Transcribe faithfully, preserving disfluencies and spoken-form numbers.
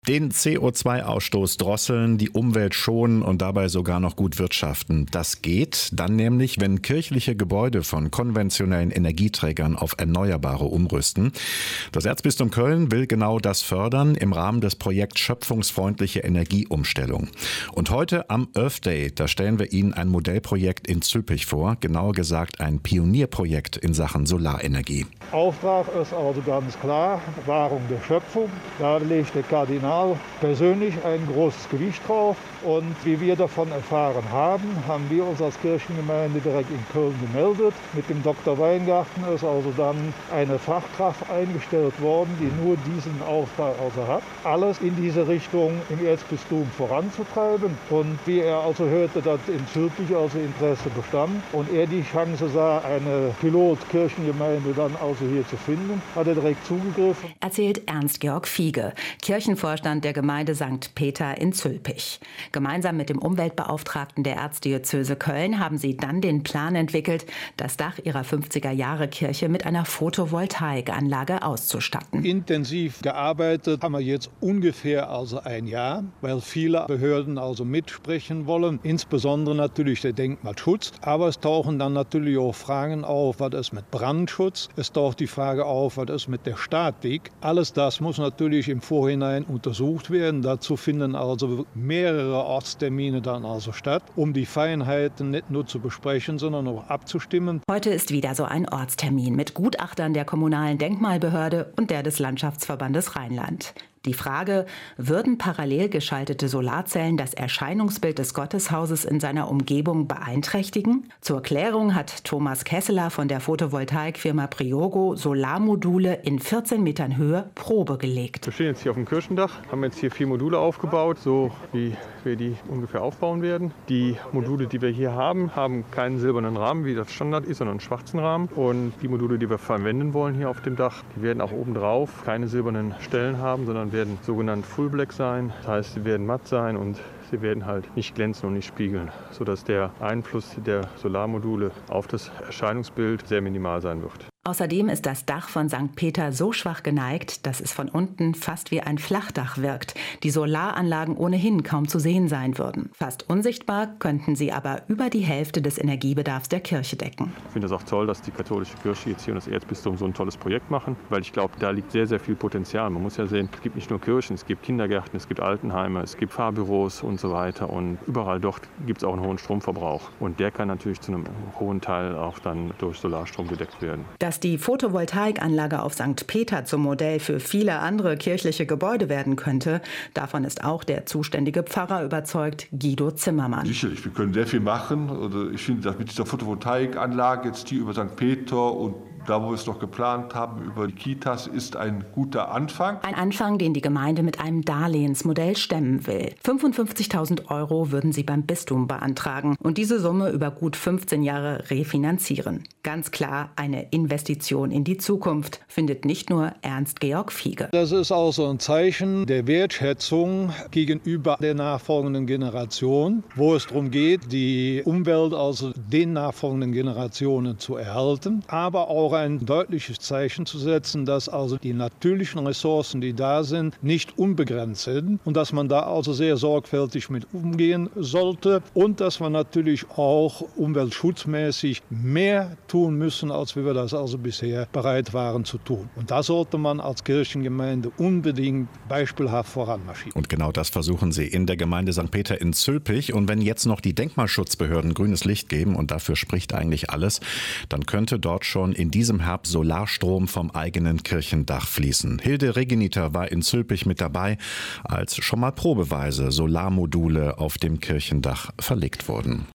Den C O zwei Ausstoß drosseln, die Umwelt schonen und dabei sogar noch gut wirtschaften. Das geht dann nämlich, wenn kirchliche Gebäude von konventionellen Energieträgern auf erneuerbare umrüsten. Das Erzbistum Köln will genau das fördern im Rahmen des Projekts Schöpfungsfreundliche Energieumstellung. Und heute am Earth Day, da stellen wir Ihnen ein Modellprojekt in Zülpich vor, genauer gesagt ein Pionierprojekt in Sachen Solarenergie. Auftrag ist also ganz klar, Wahrung der Schöpfung. Da legt der Kardinal persönlich ein großes Gewicht drauf. Und wie wir davon erfahren haben, haben wir uns als Kirchengemeinde direkt in Köln gemeldet. Mit dem Doktor Weingarten ist also dann eine Fachkraft eingestellt worden, die nur diesen Auftrag also hat, alles in diese Richtung im Erzbistum voranzutreiben. Und wie er also hörte, dass in Zülpich also Interesse bestand und er die Chance sah, eine Pilotkirchengemeinde dann also hier zu finden, hat er direkt zugegriffen. Erzählt Ernst-Georg Fiege, Kirchenvorstand der Gemeinde Sankt Peter in Zülpich. Gemeinsam mit dem Umweltbeauftragten der Erzdiözese Köln haben sie dann den Plan entwickelt, das Dach ihrer fünfziger-Jahre-Kirche mit einer Photovoltaikanlage auszustatten. Intensiv gearbeitet haben wir jetzt ungefähr also ein Jahr, weil viele Behörden also mitsprechen wollen, insbesondere natürlich der Denkmalschutz. Aber es tauchen dann natürlich auch Fragen auf, was ist mit Brandschutz? Es taucht die Frage auf, was ist mit der Statik? Alles das muss natürlich im Vorhinein untersucht werden. Dazu finden also mehrere Ortstermine dann also statt, um die Feinheiten nicht nur zu besprechen, sondern auch abzustimmen. Heute ist wieder so ein Ortstermin mit Gutachtern der kommunalen Denkmalbehörde und der des Landschaftsverbandes Rheinland. Die Frage, würden parallel geschaltete Solarzellen das Erscheinungsbild des Gotteshauses in seiner Umgebung beeinträchtigen? Zur Klärung hat Thomas Kesseler von der Photovoltaikfirma Priogo Solarmodule in vierzehn Metern Höhe Probe gelegt. Wir stehen jetzt hier auf dem Kirchendach, haben jetzt hier vier Module aufgebaut, so wie wir die ungefähr aufbauen werden. Die Module, die wir hier haben, haben keinen silbernen Rahmen, wie das Standard ist, sondern einen schwarzen Rahmen. Und die Module, die wir verwenden wollen hier auf dem Dach, die werden auch obendrauf keine silbernen Stellen haben, sondern werden sogenannt Full Black sein. Das heißt, sie werden matt sein und sie werden halt nicht glänzen und nicht spiegeln, sodass der Einfluss der Solarmodule auf das Erscheinungsbild sehr minimal sein wird. Außerdem ist das Dach von Sankt Peter so schwach geneigt, dass es von unten fast wie ein Flachdach wirkt. Die Solaranlagen ohnehin kaum zu sehen sein würden. Fast unsichtbar könnten sie aber über die Hälfte des Energiebedarfs der Kirche decken. Ich finde es auch toll, dass die katholische Kirche jetzt hier und das Erzbistum so ein tolles Projekt machen, weil ich glaube, da liegt sehr, sehr viel Potenzial. Man muss ja sehen, es gibt nicht nur Kirchen, es gibt Kindergärten, es gibt Altenheime, es gibt Fahrbüros und so weiter. Und überall dort gibt es auch einen hohen Stromverbrauch. Und der kann natürlich zu einem hohen Teil auch dann durch Solarstrom gedeckt werden. Dass die Photovoltaikanlage auf Sankt Peter zum Modell für viele andere kirchliche Gebäude werden könnte, davon ist auch der zuständige Pfarrer überzeugt, Guido Zimmermann. Sicherlich, wir können sehr viel machen. Oder ich finde, dass mit dieser Photovoltaikanlage jetzt hier über Sankt Peter und da, wo wir es noch geplant haben, über die Kitas, ist ein guter Anfang. Ein Anfang, den die Gemeinde mit einem Darlehensmodell stemmen will. fünfundfünfzigtausend Euro würden sie beim Bistum beantragen und diese Summe über gut fünfzehn Jahre refinanzieren. Ganz klar eine Investition in die Zukunft, findet nicht nur Ernst-Georg Fiege. Das ist auch so ein Zeichen der Wertschätzung gegenüber der nachfolgenden Generation, wo es darum geht, die Umwelt also den nachfolgenden Generationen zu erhalten, aber auch ein deutliches Zeichen zu setzen, dass also die natürlichen Ressourcen, die da sind, nicht unbegrenzt sind und dass man da also sehr sorgfältig mit umgehen sollte und dass wir natürlich auch umweltschutzmäßig mehr tun müssen, als wir das also bisher bereit waren zu tun. Und da sollte man als Kirchengemeinde unbedingt beispielhaft voranmarschieren. Und genau das versuchen sie in der Gemeinde Sankt Peter in Zülpich. Und wenn jetzt noch die Denkmalschutzbehörden grünes Licht geben, und dafür spricht eigentlich alles, dann könnte dort schon in diesem Herbst Solarstrom vom eigenen Kirchendach fließen. Hilde Regeniter war in Zülpich mit dabei, als schon mal probeweise Solarmodule auf dem Kirchendach verlegt wurden.